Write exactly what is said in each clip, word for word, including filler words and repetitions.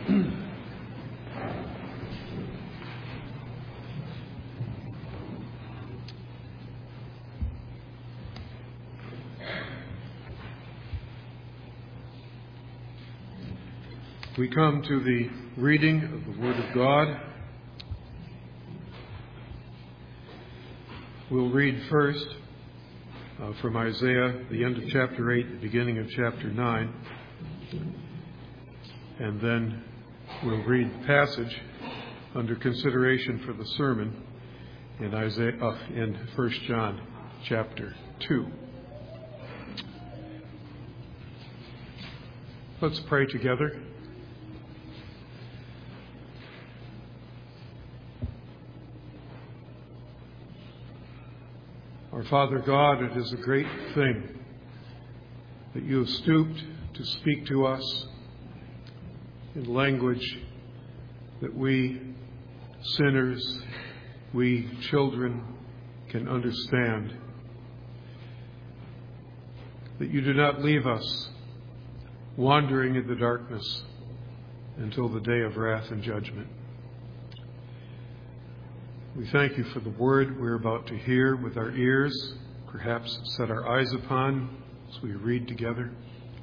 We come to the reading of the Word of God. We'll read first uh, from Isaiah, the end of chapter eight, the beginning of chapter nine. And then we'll read the passage under consideration for the sermon in Isaiah, uh, in First John chapter two. Let's pray together. Our Father God, it is a great thing that you have stooped to speak to us in language that we sinners, we children can understand. That you do not leave us wandering in the darkness until the day of wrath and judgment. We thank you for the word we're about to hear with our ears, perhaps set our eyes upon as we read together.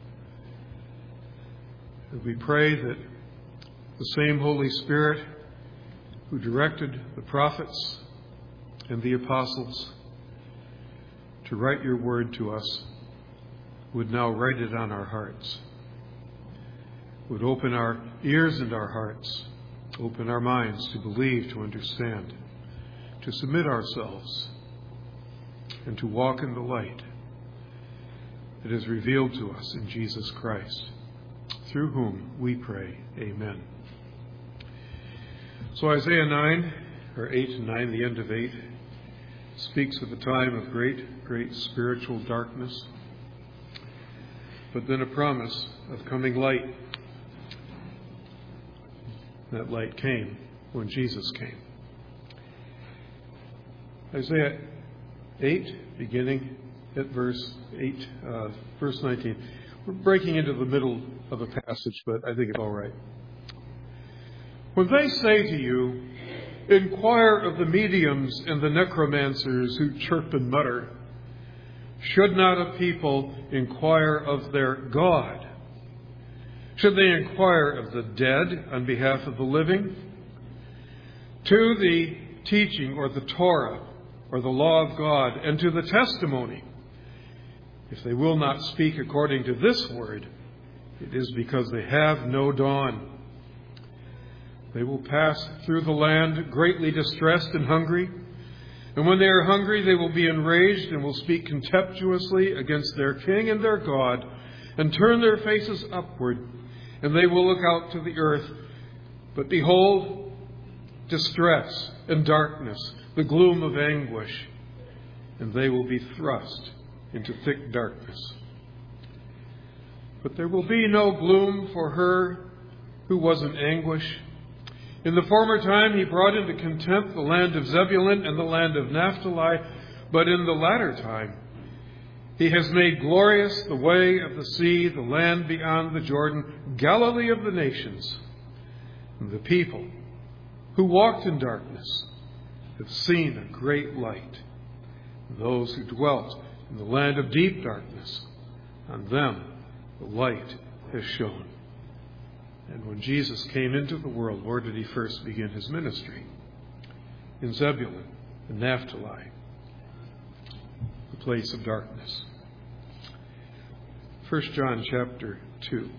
And we pray that the same Holy Spirit who directed the prophets and the apostles to write your word to us would now write it on our hearts, would open our ears and our hearts, open our minds to believe, to understand, to submit ourselves, and to walk in the light that is revealed to us in Jesus Christ, through whom we pray. Amen. So Isaiah nine, or eight and nine, the end of eight, speaks of a time of great, great spiritual darkness, but then a promise of coming light. That light came when Jesus came. Isaiah eight, beginning at verse eight, uh, verse nineteen. We're breaking into the middle of a passage, but I think it's all right. When they say to you, inquire of the mediums and the necromancers who chirp and mutter, should not a people inquire of their God? Should they inquire of the dead on behalf of the living? To the teaching or the Torah or the law of God, and to the testimony, if they will not speak according to this word, it is because they have no dawn. They will pass through the land greatly distressed and hungry, and when they are hungry they will be enraged and will speak contemptuously against their king and their God, and turn their faces upward, and they will look out to the earth. But behold, distress and darkness, the gloom of anguish, and they will be thrust into thick darkness. But there will be no gloom for her who was in anguish. In the former time he brought into contempt the land of Zebulun and the land of Naphtali, but in the latter time he has made glorious the way of the sea, the land beyond the Jordan, Galilee of the nations. And the people who walked in darkness have seen a great light. Those who dwelt in the land of deep darkness, on them the light has shone. And when Jesus came into the world, where did he first begin his ministry? In Zebulun and Naphtali, the place of darkness. First John chapter two.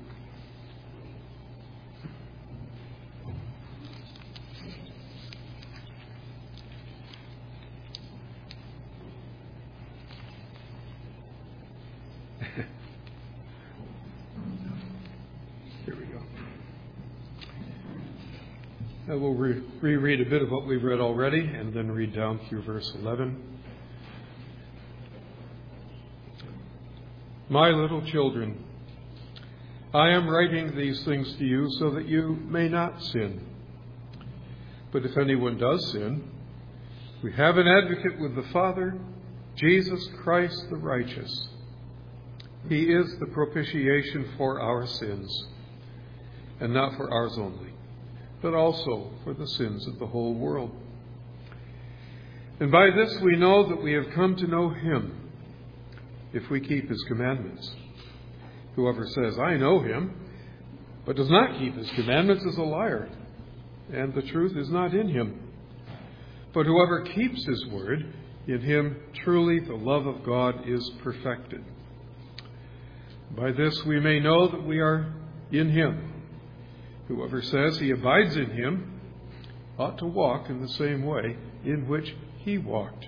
I will re- reread a bit of what we've read already and then read down through verse eleven. My little children, I am writing these things to you so that you may not sin. But if anyone does sin, we have an advocate with the Father, Jesus Christ the righteous. He is the propitiation for our sins. and not for ours only, but also for the sins of the whole world. And by this we know that we have come to know him, if we keep his commandments. Whoever says, I know him, but does not keep his commandments is a liar, and the truth is not in him. But whoever keeps his word, in him truly the love of God is perfected. By this we may know that we are in him. Whoever says he abides in him ought to walk in the same way in which he walked.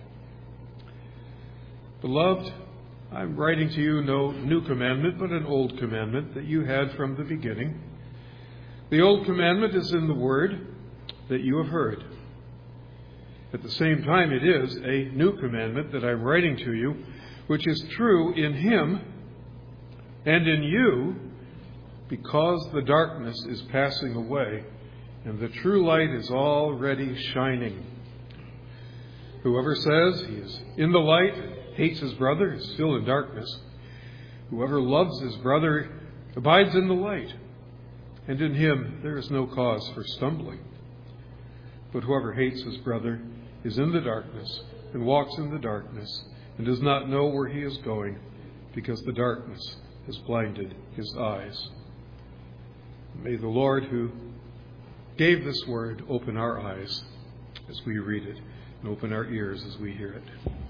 Beloved, I'm writing to you no new commandment, but an old commandment that you had from the beginning. The old commandment is in the word that you have heard. At the same time, it is a new commandment that I'm writing to you, which is true in him and in you, because the darkness is passing away and the true light is already shining. Whoever says he is in the light and hates his brother is still in darkness. Whoever loves his brother abides in the light, and in him there is no cause for stumbling. But whoever hates his brother is in the darkness and walks in the darkness and does not know where he is going, because the darkness has blinded his eyes. May the Lord, who gave this word, open our eyes as we read it and open our ears as we hear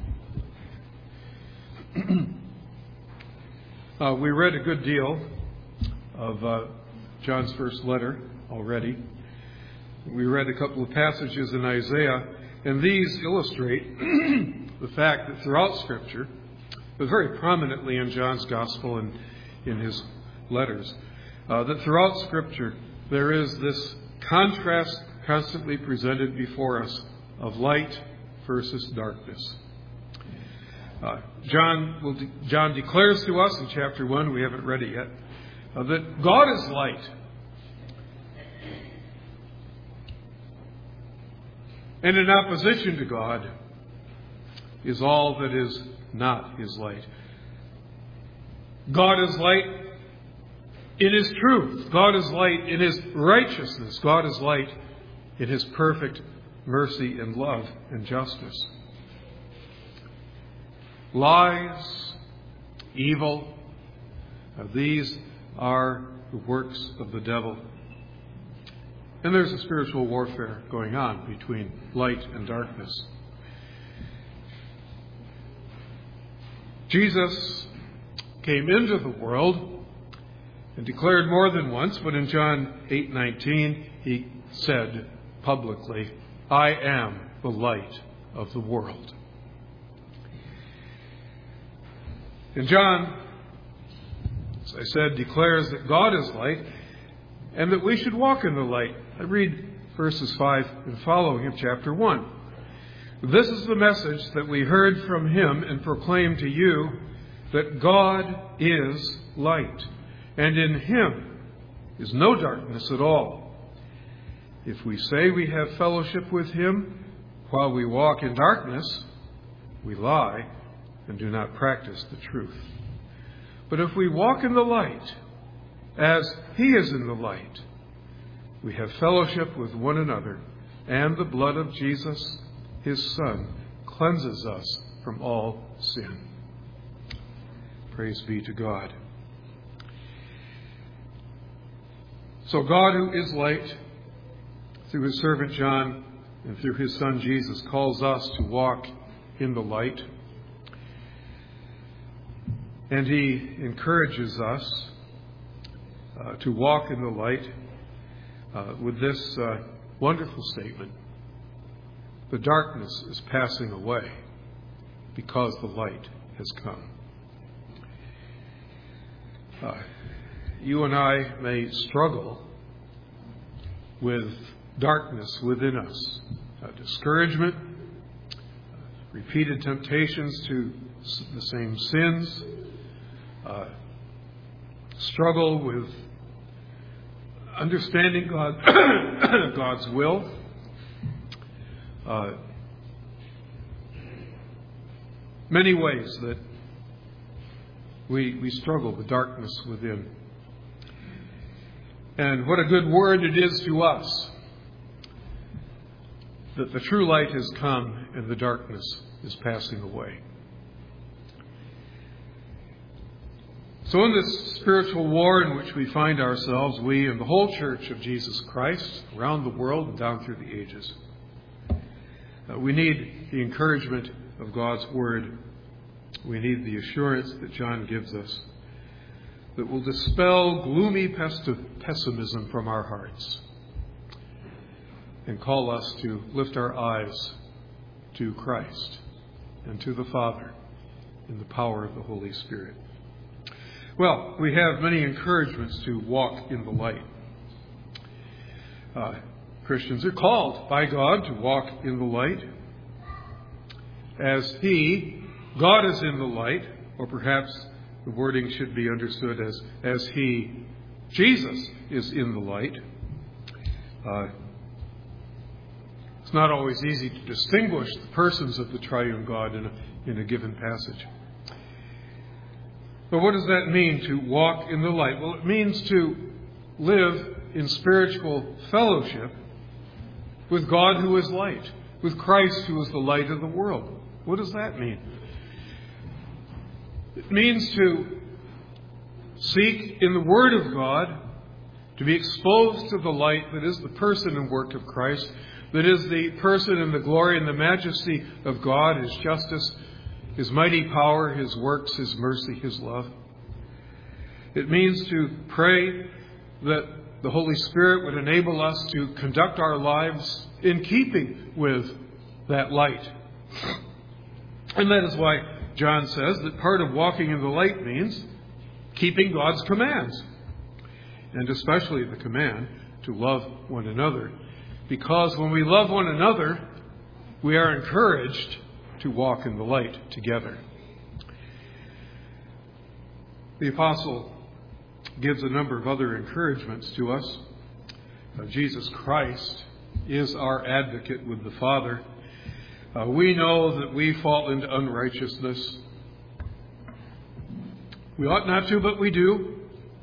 it. uh, we read a good deal of uh, John's first letter already. We read a couple of passages in Isaiah, and these illustrate the fact that throughout Scripture, but very prominently in John's Gospel and in his letters, uh, that throughout Scripture there is this contrast constantly presented before us of light versus darkness. Uh, John will de- John declares to us in chapter one, we haven't read it yet, uh, that God is light. And in opposition to God is all that is not his light. God is light in his truth. God is light in his righteousness. God is light in his perfect mercy and love and justice. Lies, evil, uh, these are the works of the devil. And there's a spiritual warfare going on between light and darkness. Jesus came into the world and declared more than once, but in John eight nineteen, he said publicly, I am the light of the world. And John, as I said, declares that God is light and that we should walk in the light. I read verses five and following of chapter one. This is the message that we heard from him and proclaim to you, that God is light, and in him is no darkness at all. If we say we have fellowship with him while we walk in darkness, we lie and do not practice the truth. But if we walk in the light, as he is in the light, we have fellowship with one another, and the blood of Jesus, his Son, cleanses us from all sin. Praise be to God. So God, who is light, through his servant John and through his Son Jesus, calls us to walk in the light. And he encourages us uh, to walk in the light uh, with this uh, wonderful statement. The darkness is passing away because the light has come. Uh, you and I may struggle with darkness within us, uh, discouragement, uh, repeated temptations to the same sins, uh, struggle with understanding God, God's will, uh, many ways that we we struggle with darkness within. And what a good word it is to us that the true light has come and the darkness is passing away. So in this spiritual war in which we find ourselves, we and the whole Church of Jesus Christ around the world and down through the ages, uh, we need the encouragement of God's Word. We need the assurance that John gives us that will dispel gloomy pessimism from our hearts and call us to lift our eyes to Christ and to the Father in the power of the Holy Spirit. Well, we have many encouragements to walk in the light. Uh, Christians are called by God to walk in the light. As He, God is in the light, or perhaps the wording should be understood as, as He, Jesus, is in the light. Uh, it's not always easy to distinguish the persons of the triune God in a, in a given passage. But what does that mean, to walk in the light? Well, it means to live in spiritual fellowship with God who is light, with Christ who is the light of the world. What does that mean? It means to seek in the Word of God to be exposed to the light that is the person and work of Christ, that is the person and the glory and the majesty of God, His justice, His mighty power, His works, His mercy, His love. It means to pray that the Holy Spirit would enable us to conduct our lives in keeping with that light. And that is why John says that part of walking in the light means keeping God's commands, and especially the command to love one another. Because when we love one another, we are encouraged to walk in the light together. The apostle gives a number of other encouragements to us. Uh, Jesus Christ is our advocate with the Father. Uh, we know that we fall into unrighteousness. We ought not to, but we do.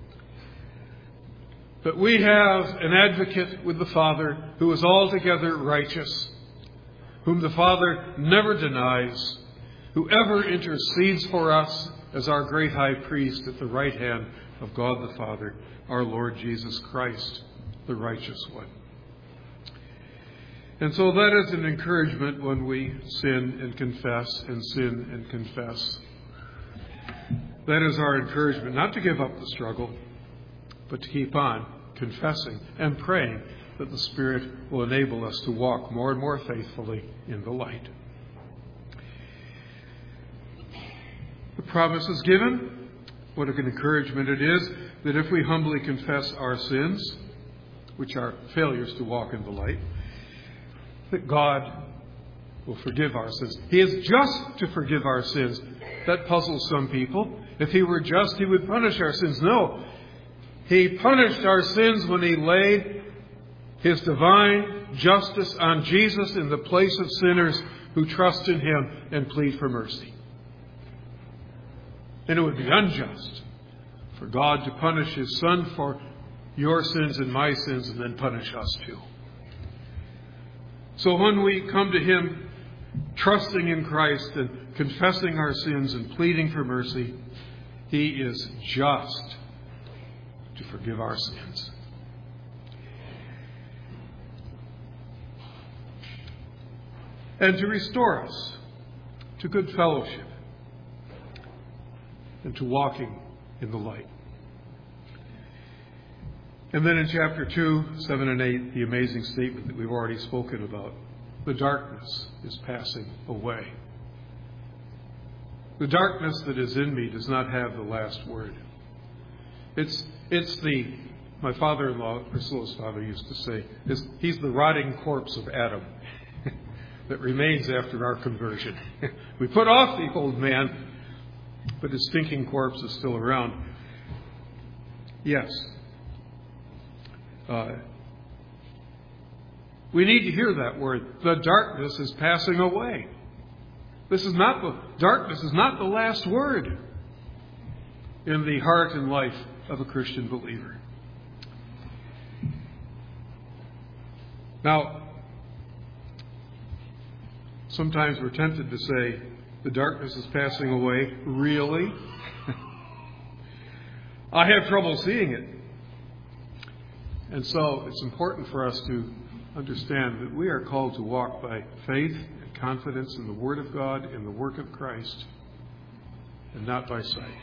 But we have an advocate with the Father who is altogether righteous, whom the Father never denies, who ever intercedes for us as our great high priest at the right hand of God the Father, our Lord Jesus Christ, the righteous one. And so that is an encouragement when we sin and confess and sin and confess. That is our encouragement, not to give up the struggle, but to keep on confessing and praying that the Spirit will enable us to walk more and more faithfully in the light. The promise is given. What an encouragement it is that if we humbly confess our sins, which are failures to walk in the light, that God will forgive our sins. He is just to forgive our sins. That puzzles some people. If He were just, He would punish our sins. No. He punished our sins when He laid His divine justice on Jesus in the place of sinners who trust in Him and plead for mercy. And it would be unjust for God to punish His Son for your sins and my sins and then punish us too. So when we come to Him trusting in Christ and confessing our sins and pleading for mercy, He is just to forgive our sins. And to restore us to good fellowship and to walking in the light. And then in chapter two, seven and eight, the amazing statement that we've already spoken about. The darkness is passing away. The darkness that is in me does not have the last word. It's it's the, my father-in-law, Priscilla's father used to say, is, he's the rotting corpse of Adam that remains after our conversion. We put off the old man, but his stinking corpse is still around. Yes. Uh, we need to hear that word. The darkness is passing away. This is not the darkness is not the last word in the heart and life of a Christian believer. Now, sometimes we're tempted to say, the darkness is passing away. Really? I have trouble seeing it. And so it's important for us to understand that we are called to walk by faith and confidence in the Word of God, in the work of Christ, and not by sight.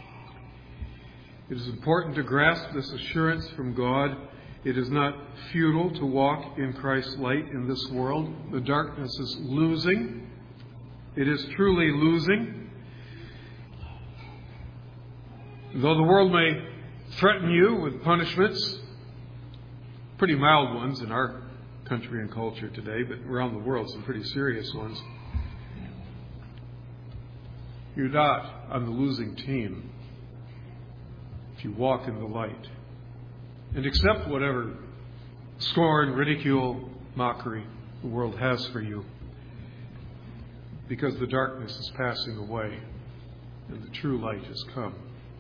It is important to grasp this assurance from God. It is not futile to walk in Christ's light in this world. The darkness is losing. It is truly losing. Though the world may threaten you with punishments, pretty mild ones in our country and culture today, but around the world some pretty serious ones, you're not on the losing team if you walk in the light and accept whatever scorn, ridicule, mockery the world has for you, because the darkness is passing away and the true light has come.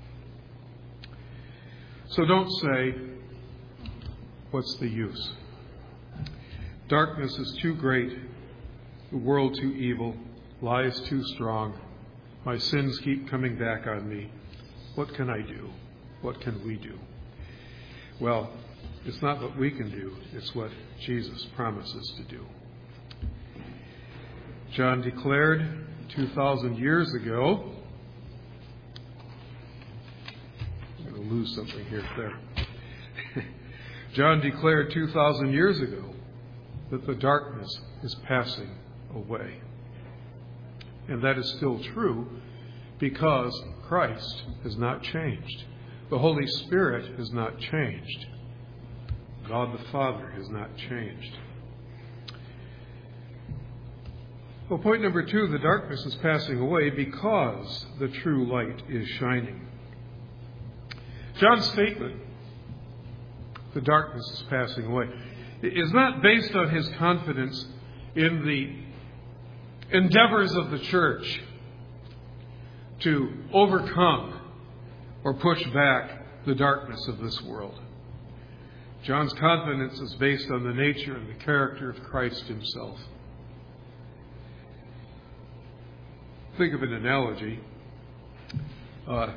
So don't say, what's the use? Darkness is too great, the world too evil, lies too strong. My sins keep coming back on me. What can I do? What can we do? Well, it's not what we can do, it's what Jesus promises to do. John declared two thousand years ago, I'm going to lose something here there. John declared two thousand years ago that the darkness is passing away. And that is still true because Christ has not changed. The Holy Spirit has not changed. God the Father has not changed. Well, point number two, the darkness is passing away because the true light is shining. John's statement, the darkness is passing away, is not based on his confidence in the endeavors of the church to overcome or push back the darkness of this world. John's confidence is based on the nature and the character of Christ himself. Think of an analogy. Uh,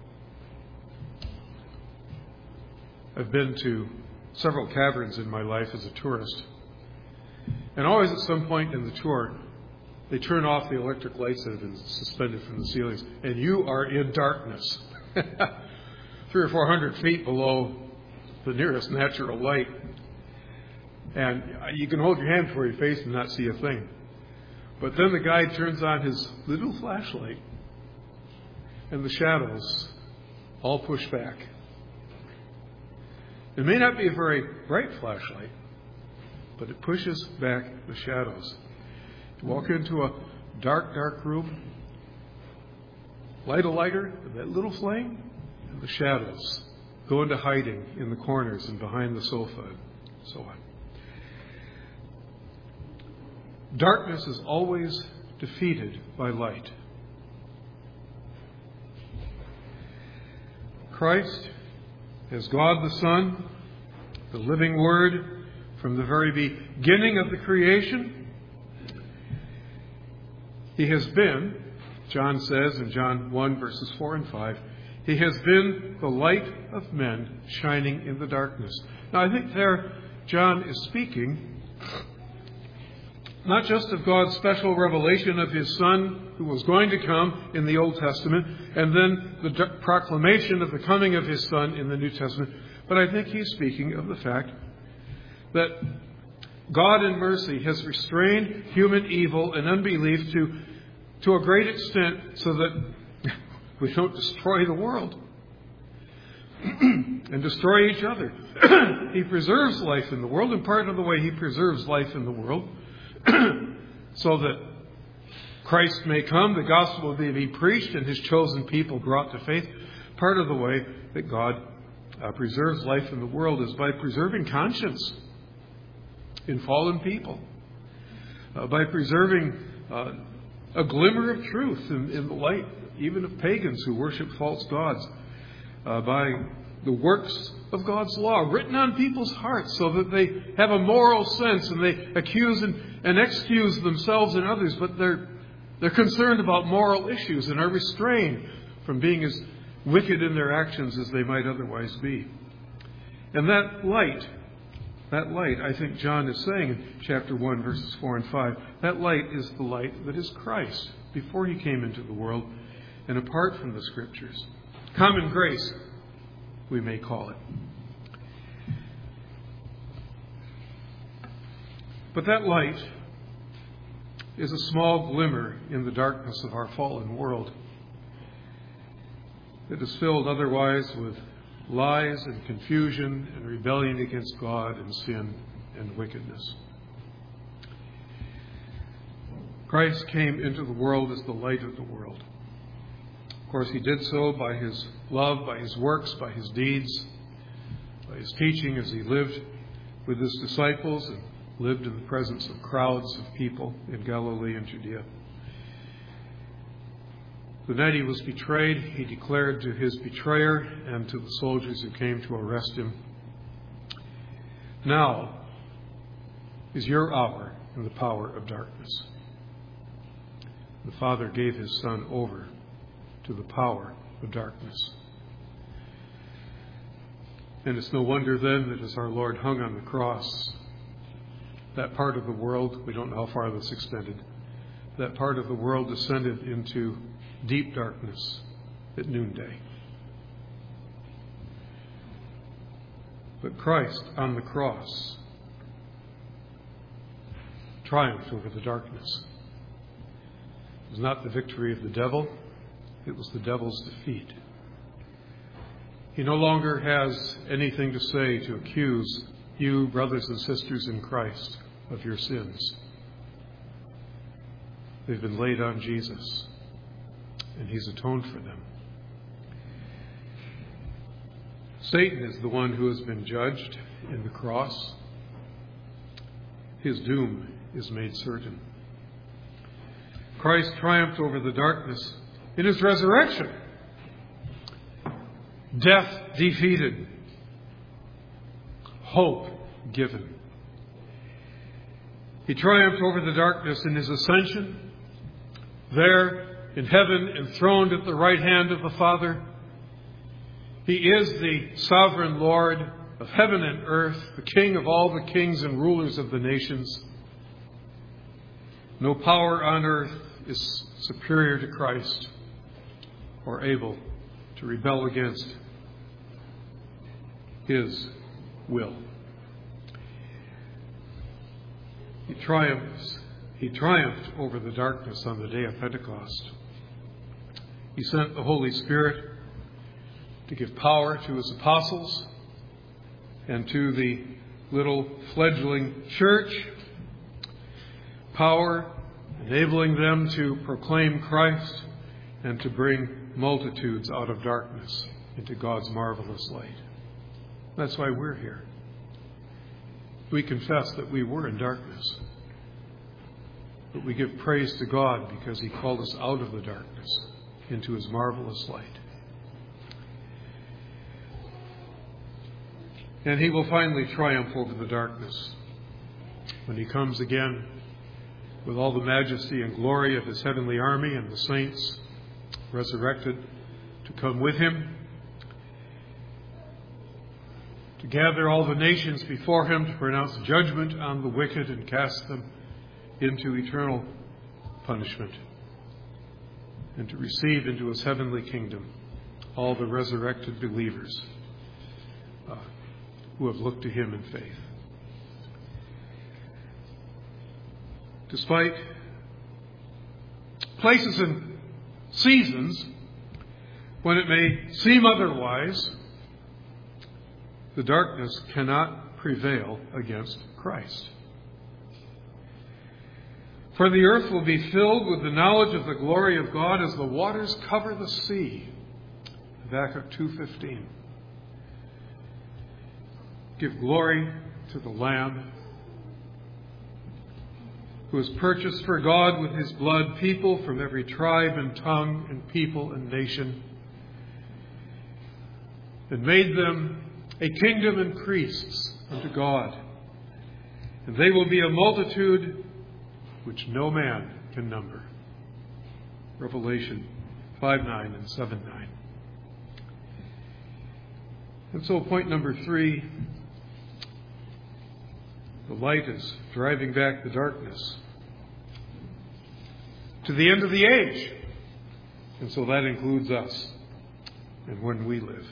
I've been to several caverns in my life as a tourist. And always at some point in the tour, they turn off the electric lights that have been suspended from the ceilings, and you are in darkness. Three or four hundred feet below the nearest natural light. And you can hold your hand before your face and not see a thing. But then the guide turns on his little flashlight, and the shadows all push back. It may not be a very bright flashlight, but it pushes back the shadows. You walk into a dark, dark room, light a lighter, that little flame, and the shadows go into hiding in the corners and behind the sofa, and so on. Darkness is always defeated by light. Christ, as God the Son, the living Word, from the very beginning of the creation, He has been, John says in John one, verses four and five, He has been the light of men shining in the darkness. Now I think there John is speaking not just of God's special revelation of His Son who was going to come in the Old Testament, and then the de- proclamation of the coming of His Son in the New Testament, but I think he's speaking of the fact that God in mercy has restrained human evil and unbelief to, to a great extent so that we don't destroy the world and destroy each other. He preserves life in the world, and part of the way He preserves life in the world so that Christ may come, the gospel may be preached, and His chosen people brought to faith. Part of the way that God uh, preserves life in the world is by preserving conscience in fallen people, uh, by preserving uh, a glimmer of truth in, in the light, even of pagans who worship false gods, uh, by the works of God's law written on people's hearts so that they have a moral sense and they accuse and, and excuse themselves and others, but they're, they're concerned about moral issues and are restrained from being as wicked in their actions as they might otherwise be. And that light, that light, I think John is saying in chapter one, verses four and five, that light is the light that is Christ before he came into the world and apart from the Scriptures. Common grace, we may call it. But that light is a small glimmer in the darkness of our fallen world. It is filled otherwise with lies and confusion and rebellion against God and sin and wickedness. Christ came into the world as the light of the world. Of course, he did so by his love, by his works, by his deeds, by his teaching as he lived with his disciples and lived in the presence of crowds of people in Galilee and Judea. The night he was betrayed, he declared to his betrayer and to the soldiers who came to arrest him, "Now is your hour in the power of darkness." The Father gave his Son over to the power of darkness. And it's no wonder then that as our Lord hung on the cross, that part of the world, we don't know how far this extended, that part of the world descended into deep darkness at noonday. But Christ on the cross triumphed over the darkness. It was not the victory of the devil, it was the devil's defeat. He no longer has anything to say to accuse you, brothers and sisters in Christ, of your sins. They've been laid on Jesus, and he's atoned for them. Satan is the one who has been judged in the cross. His doom is made certain. Christ triumphed over the darkness in his resurrection. Death defeated. Hope given. He triumphed over the darkness in his ascension. There in heaven, enthroned at the right hand of the Father, he is the sovereign Lord of heaven and earth, the King of all the kings and rulers of the nations. No power on earth is superior to Christ or able to rebel against his will. He triumphs. He triumphed over the darkness on the day of Pentecost. He sent the Holy Spirit to give power to his apostles and to the little fledgling church, power enabling them to proclaim Christ and to bring multitudes out of darkness into God's marvelous light. That's why we're here. We confess that we were in darkness, but we give praise to God because he called us out of the darkness into his marvelous light. And he will finally triumph over the darkness when he comes again with all the majesty and glory of his heavenly army and the saints resurrected to come with him, to gather all the nations before him to pronounce judgment on the wicked and cast them into eternal punishment, and to receive into his heavenly kingdom all the resurrected believers uh, who have looked to him in faith. Despite places and seasons when it may seem otherwise, the darkness cannot prevail against Christ. For the earth will be filled with the knowledge of the glory of God as the waters cover the sea. Habakkuk two fifteen. Give glory to the Lamb who has purchased for God with his blood people from every tribe and tongue and people and nation, and made them a kingdom and priests unto God. And they will be a multitude which no man can number. Revelation five nine and seven nine. And so point number three, the light is driving back the darkness to the end of the age. And so that includes us and when we live.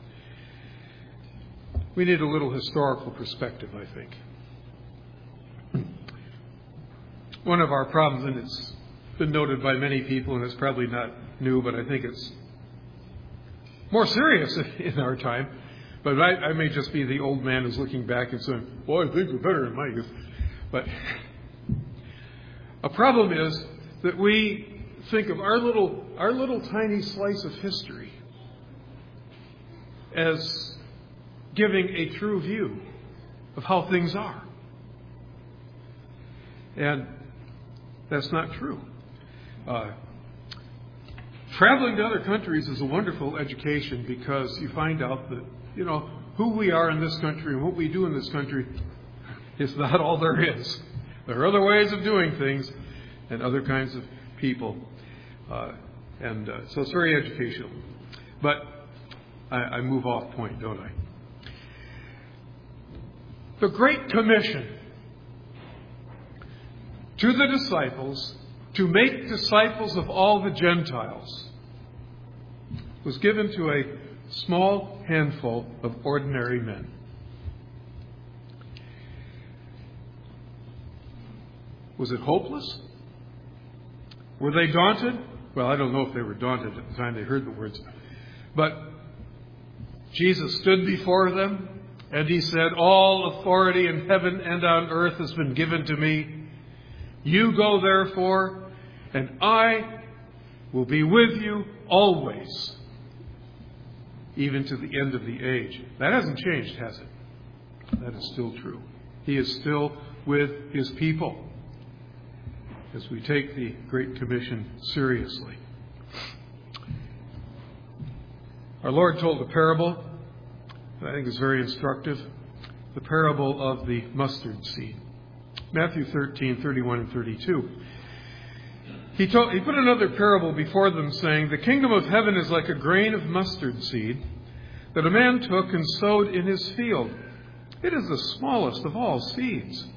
We need a little historical perspective, I think. One of our problems, and it's been noted by many people, and it's probably not new, but I think it's more serious in our time. But I, I may just be the old man who's looking back and saying, "Boy, things were better in my youth." But a problem is that we think of our little, our little tiny slice of history as giving a true view of how things are. And that's not true. Uh, traveling to other countries is a wonderful education because you find out that, you know, who we are in this country and what we do in this country is not all there is. There are other ways of doing things and other kinds of people. Uh, and uh, so it's very educational. But I, I move off point, don't I? The Great Commission to the disciples to make disciples of all the Gentiles was given to a small handful of ordinary men. Was it hopeless? Were they daunted? Well, I don't know if they were daunted at the time they heard the words. But Jesus stood before them and he said, "All authority in heaven and on earth has been given to me. You go therefore, and I will be with you always, even to the end of the age." That hasn't changed, has it? That is still true. He is still with his people as we take the Great Commission seriously. Our Lord told a parable that I think is very instructive, the parable of the mustard seed. Matthew thirteen, thirty-one and thirty-two. He, told, he put another parable before them, saying, "The kingdom of heaven is like a grain of mustard seed that a man took and sowed in his field. It is the smallest of all seeds."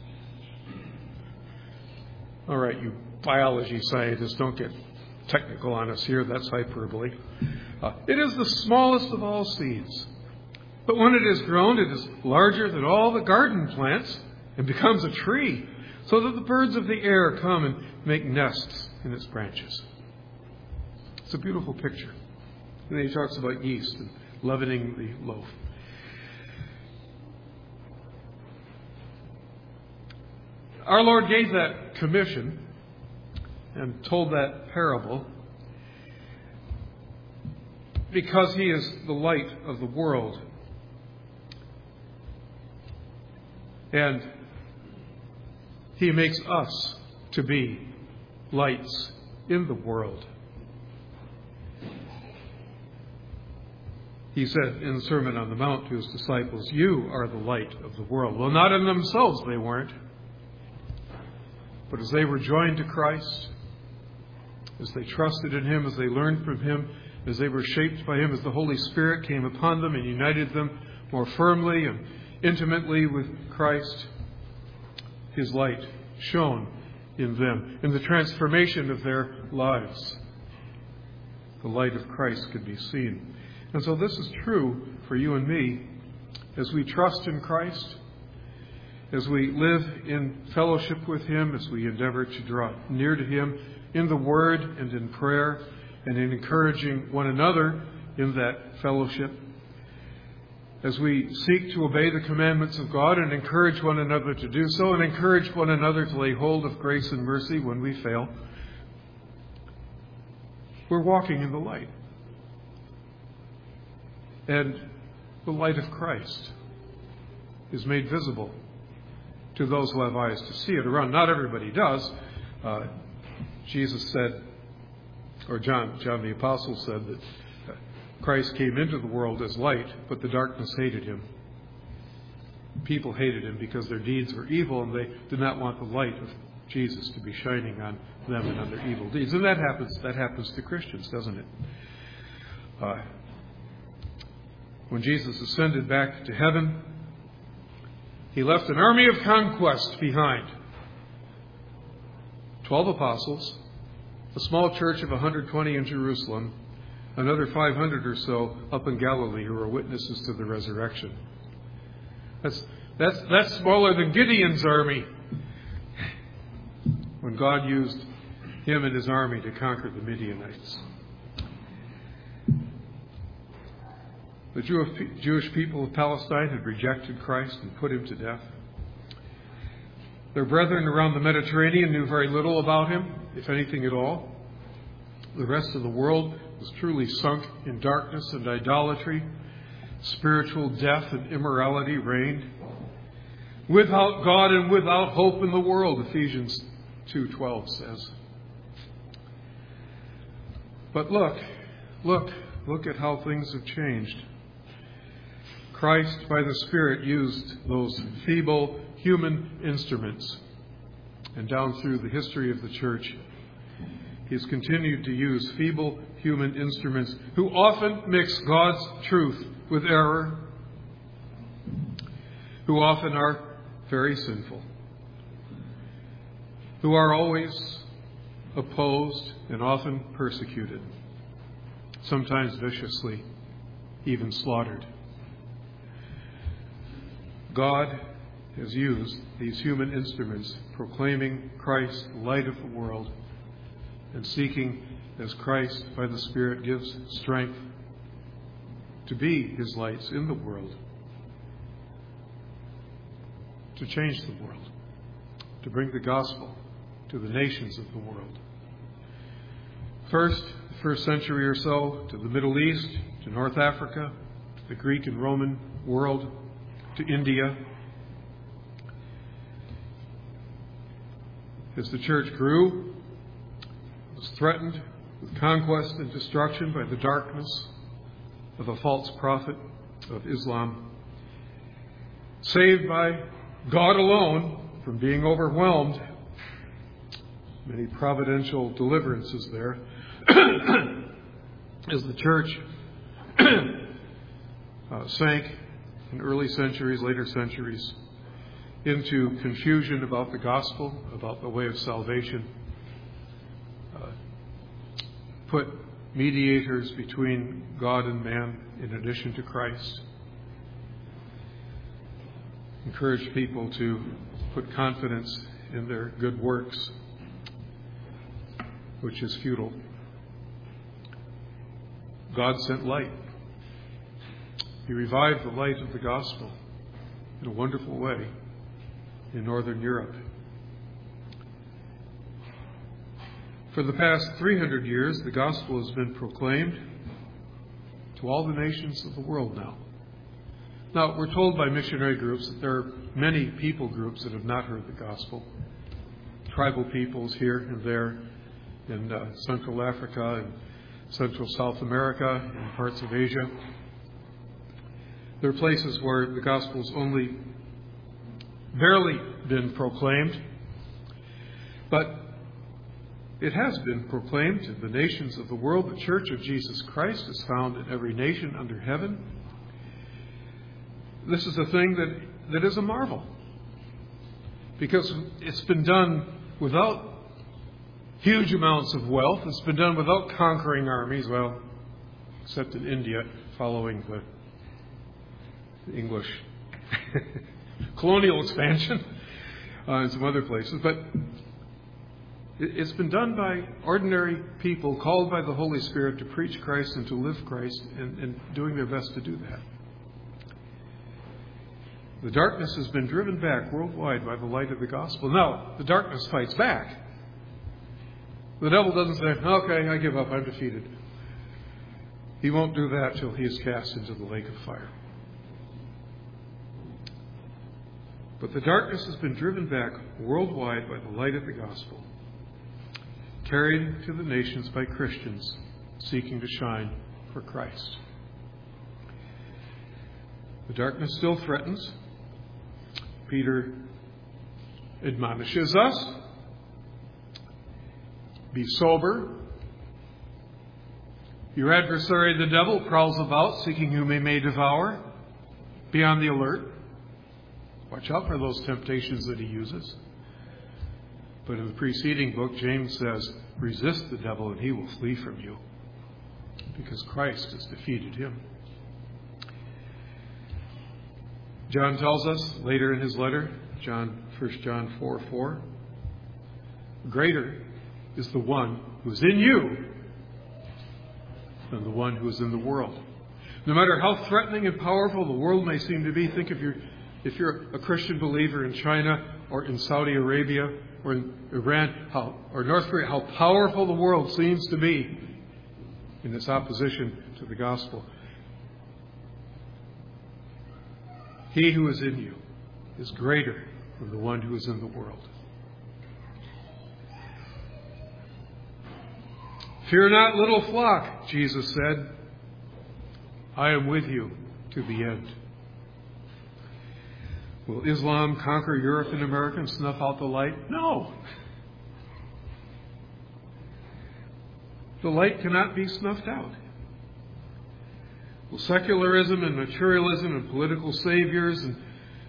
All right, you biology scientists, don't get technical on us here. That's hyperbole. Uh, it is the smallest of all seeds. But when it is grown, it is larger than all the garden plants and becomes a tree, so that the birds of the air come and make nests in its branches. It's a beautiful picture. And then he talks about yeast and leavening the loaf. Our Lord gave that commission and told that parable because he is the light of the world. And he makes us to be lights in the world. He said in the Sermon on the Mount to his disciples, "You are the light of the world." Well, not in themselves they weren't. But as they were joined to Christ, as they trusted in him, as they learned from him, as they were shaped by him, as the Holy Spirit came upon them and united them more firmly and intimately with Christ, his light shone in them, in the transformation of their lives. The light of Christ could be seen. And so this is true for you and me as we trust in Christ, as we live in fellowship with him, as we endeavor to draw near to him in the Word and in prayer and in encouraging one another in that fellowship, as we seek to obey the commandments of God and encourage one another to do so and encourage one another to lay hold of grace and mercy when we fail, we're walking in the light. And the light of Christ is made visible to those who have eyes to see it around. Not everybody does. Uh, Jesus said, or John, John the Apostle said that Christ came into the world as light, but the darkness hated him. People hated him because their deeds were evil, and they did not want the light of Jesus to be shining on them and on their evil deeds. And that happens, that happens to Christians, doesn't it? Uh, when Jesus ascended back to heaven, he left an army of conquest behind. Twelve apostles, a small church of one hundred twenty in Jerusalem, another five hundred or so up in Galilee who were witnesses to the resurrection. That's, that's, that's smaller than Gideon's army when God used him and his army to conquer the Midianites. The Jewish people of Palestine had rejected Christ and put him to death. Their brethren around the Mediterranean knew very little about him, if anything at all. The rest of the world was truly sunk in darkness and idolatry. Spiritual death and immorality reigned. Without God and without hope in the world, Ephesians two twelve says. But look, look, look at how things have changed. Christ, by the Spirit, used those feeble human instruments. And down through the history of the church, he has continued to use feeble human instruments who often mix God's truth with error, who often are very sinful, who are always opposed and often persecuted, sometimes viciously, even slaughtered. God has used these human instruments, proclaiming Christ, the light of the world, and seeking, as Christ by the Spirit gives strength to be his lights in the world, to change the world, to bring the gospel to the nations of the world. First, the first century or so, to the Middle East, to North Africa, to the Greek and Roman world, to India. As the church grew, it was threatened with conquest and destruction by the darkness of a false prophet of Islam. Saved by God alone from being overwhelmed. Many providential deliverances there. As the church uh, sank in early centuries, later centuries, into confusion about the gospel, about the way of salvation, uh, put mediators between God and man in addition to Christ, encourage people to put confidence in their good works, which is futile. God sent light. He revived the light of the gospel in a wonderful way in Northern Europe. For the past three hundred years, the gospel has been proclaimed to all the nations of the world now. Now, we're told by missionary groups that there are many people groups that have not heard the gospel. Tribal peoples here and there in uh, Central Africa and Central South America and parts of Asia. There are places where the gospel's only barely been proclaimed, but it has been proclaimed to the nations of the world. The Church of Jesus Christ is found in every nation under heaven. This is a thing that, that is a marvel, because it's been done without huge amounts of wealth. It's been done without conquering armies, well, except in India, following the English colonial expansion uh, and some other places. But it's been done by ordinary people called by the Holy Spirit to preach Christ and to live Christ, and, and doing their best to do that. The darkness has been driven back worldwide by the light of the gospel. Now, the darkness fights back. The devil doesn't say, okay, I give up, I'm defeated. He won't do that till he is cast into the lake of fire. But the darkness has been driven back worldwide by the light of the gospel, carried to the nations by Christians seeking to shine for Christ. The darkness still threatens. Peter admonishes us. Be sober. Your adversary, the devil, prowls about seeking whom he may devour. Be on the alert. Watch out for those temptations that he uses. But in the preceding book, James says, resist the devil and he will flee from you, because Christ has defeated him. John tells us later in his letter, John, First John four four, greater is the one who is in you than the one who is in the world. No matter how threatening and powerful the world may seem to be, think of your if you're a Christian believer in China or in Saudi Arabia or in Iran how, or North Korea, how powerful the world seems to be in its opposition to the gospel. He who is in you is greater than the one who is in the world. Fear not, little flock, Jesus said. I am with you to the end. Will Islam conquer Europe and America and snuff out the light? No. The light cannot be snuffed out. Will secularism and materialism and political saviors and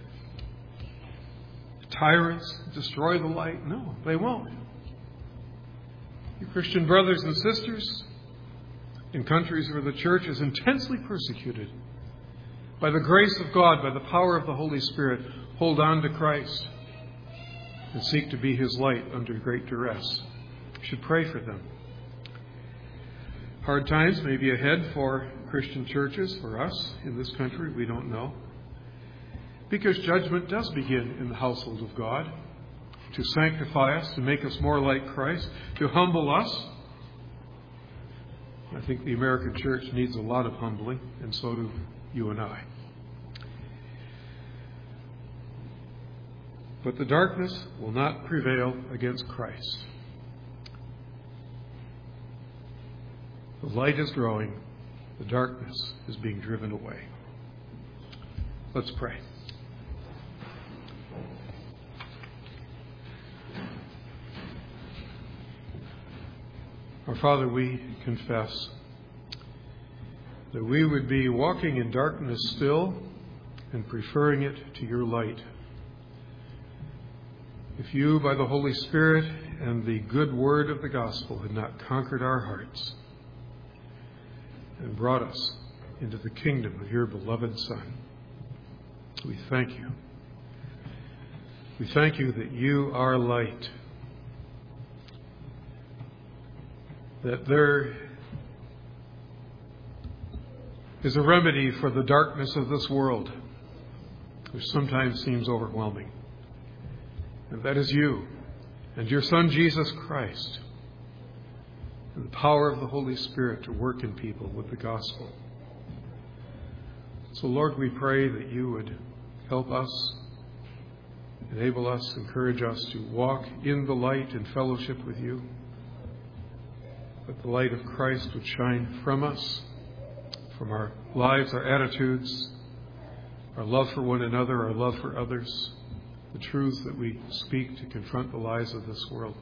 tyrants destroy the light? No, they won't. You Christian brothers and sisters, in countries where the church is intensely persecuted, by the grace of God, by the power of the Holy Spirit, hold on to Christ and seek to be His light under great duress. You should pray for them. Hard times may be ahead for Christian churches, for us in this country, we don't know. Because judgment does begin in the household of God, to sanctify us, to make us more like Christ, to humble us. I think the American church needs a lot of humbling, and so do you and I. But the darkness will not prevail against Christ. The light is growing. The darkness is being driven away. Let's pray. Our Father, we confess that we would be walking in darkness still and preferring it to your light. If you, by the Holy Spirit and the good word of the gospel, had not conquered our hearts and brought us into the kingdom of your beloved Son, we thank you. We thank you that you are light, that there is a remedy for the darkness of this world, which sometimes seems overwhelming. And that is you and your Son, Jesus Christ, and the power of the Holy Spirit to work in people with the gospel. So, Lord, we pray that you would help us, enable us, encourage us to walk in the light in fellowship with you, that the light of Christ would shine from us, from our lives, our attitudes, our love for one another, our love for others, the truths that we speak to confront the lies of this world.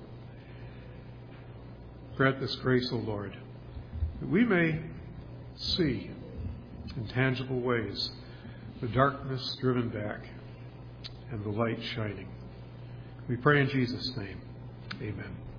Grant this grace, O Lord, that we may see in tangible ways the darkness driven back and the light shining. We pray in Jesus' name. Amen.